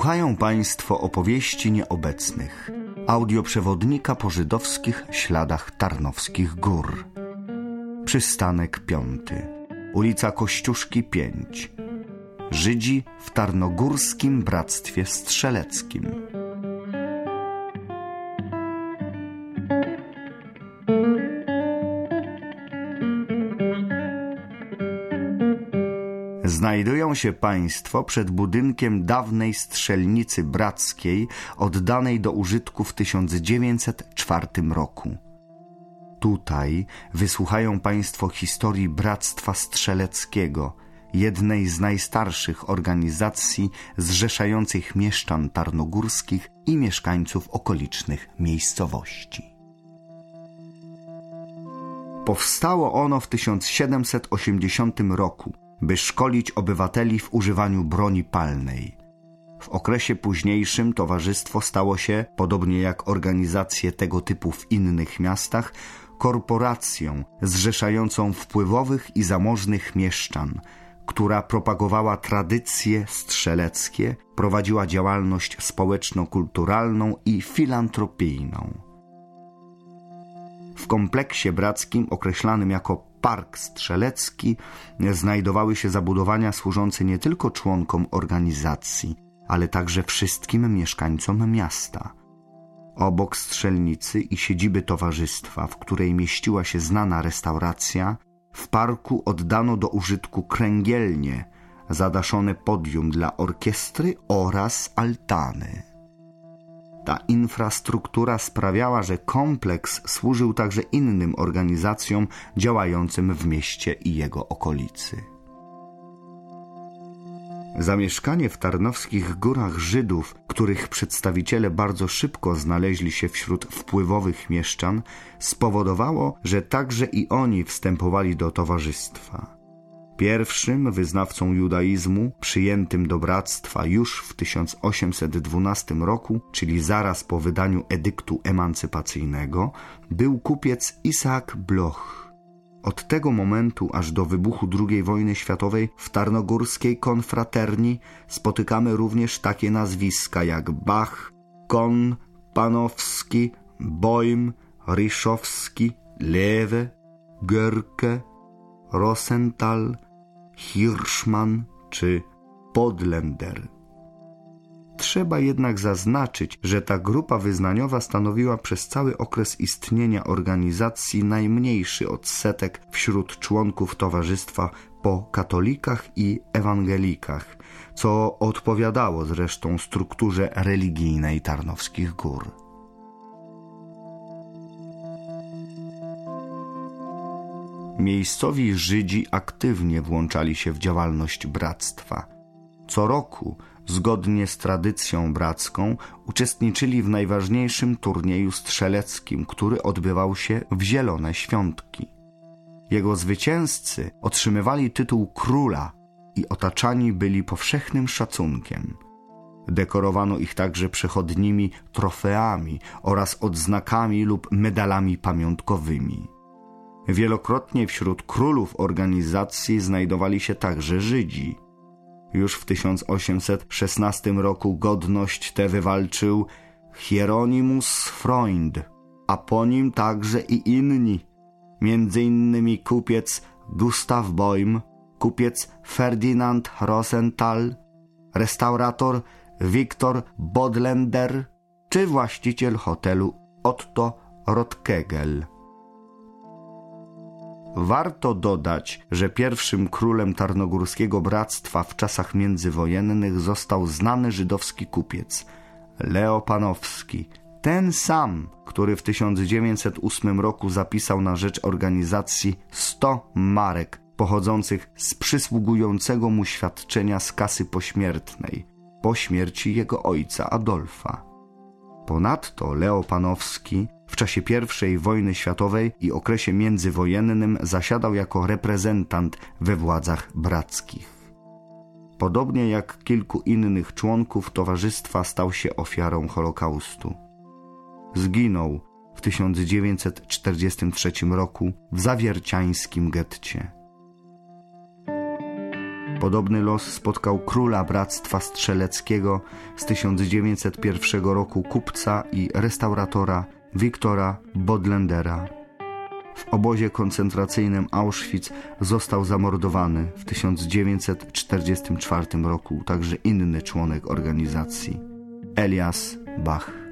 Wysłuchają Państwo opowieści nieobecnych, audioprzewodnika po żydowskich śladach Tarnowskich Gór. Przystanek 5. Ulica Kościuszki 5. Żydzi w Tarnogórskim Bractwie Strzeleckim. Znajdują się Państwo przed budynkiem dawnej strzelnicy brackiej, oddanej do użytku w 1904 roku. Tutaj wysłuchają Państwo historii Bractwa Strzeleckiego, jednej z najstarszych organizacji zrzeszających mieszczan tarnogórskich i mieszkańców okolicznych miejscowości. Powstało ono w 1780 roku, by szkolić obywateli w używaniu broni palnej. W okresie późniejszym towarzystwo stało się, podobnie jak organizacje tego typu w innych miastach, korporacją zrzeszającą wpływowych i zamożnych mieszczan, która propagowała tradycje strzeleckie, prowadziła działalność społeczno-kulturalną i filantropijną. W kompleksie brackim określanym jako Park Strzelecki znajdowały się zabudowania służące nie tylko członkom organizacji, ale także wszystkim mieszkańcom miasta. Obok strzelnicy i siedziby towarzystwa, w której mieściła się znana restauracja, w parku oddano do użytku kręgielnie, zadaszone podium dla orkiestry oraz altany. Ta infrastruktura sprawiała, że kompleks służył także innym organizacjom działającym w mieście i jego okolicy. Zamieszkanie w Tarnowskich Górach Żydów, których przedstawiciele bardzo szybko znaleźli się wśród wpływowych mieszczan, spowodowało, że także i oni wstępowali do towarzystwa. Pierwszym wyznawcą judaizmu przyjętym do bractwa już w 1812 roku, czyli zaraz po wydaniu edyktu emancypacyjnego, był kupiec Izaak Bloch. Od tego momentu aż do wybuchu II wojny światowej w tarnogórskiej konfraterni spotykamy również takie nazwiska jak Bach, Kohn, Panowski, Boym, Ryszowski, Lewe, Görke, Rosenthal, Hirschman czy Podlender. Trzeba jednak zaznaczyć, że ta grupa wyznaniowa stanowiła przez cały okres istnienia organizacji najmniejszy odsetek wśród członków towarzystwa po katolikach i ewangelikach, co odpowiadało zresztą strukturze religijnej Tarnowskich Gór. Miejscowi Żydzi aktywnie włączali się w działalność bractwa. Co roku, zgodnie z tradycją bracką, uczestniczyli w najważniejszym turnieju strzeleckim, który odbywał się w Zielone Świątki. Jego zwycięzcy otrzymywali tytuł króla i otaczani byli powszechnym szacunkiem. Dekorowano ich także przechodnimi trofeami oraz odznakami lub medalami pamiątkowymi. Wielokrotnie wśród królów organizacji znajdowali się także Żydzi. Już w 1816 roku godność tę wywalczył Hieronymus Freund, a po nim także i inni, między innymi kupiec Gustav Boym, kupiec Ferdinand Rosenthal, restaurator Wiktor Bodlender czy właściciel hotelu Otto Rotkegel. Warto dodać, że pierwszym królem Tarnogórskiego Bractwa w czasach międzywojennych został znany żydowski kupiec Leo Panowski, ten sam, który w 1908 roku zapisał na rzecz organizacji 100 marek pochodzących z przysługującego mu świadczenia z kasy pośmiertnej po śmierci jego ojca Adolfa. Ponadto Leo Panowski w czasie I wojny światowej i okresie międzywojennym zasiadał jako reprezentant we władzach brackich. Podobnie jak kilku innych członków towarzystwa stał się ofiarą Holokaustu. Zginął w 1943 roku w zawierciańskim getcie. Podobny los spotkał króla Bractwa Strzeleckiego z 1901 roku, kupca i restauratora Wiktora Bodlendera. W obozie koncentracyjnym Auschwitz został zamordowany w 1944 roku także inny członek organizacji, Elias Bach.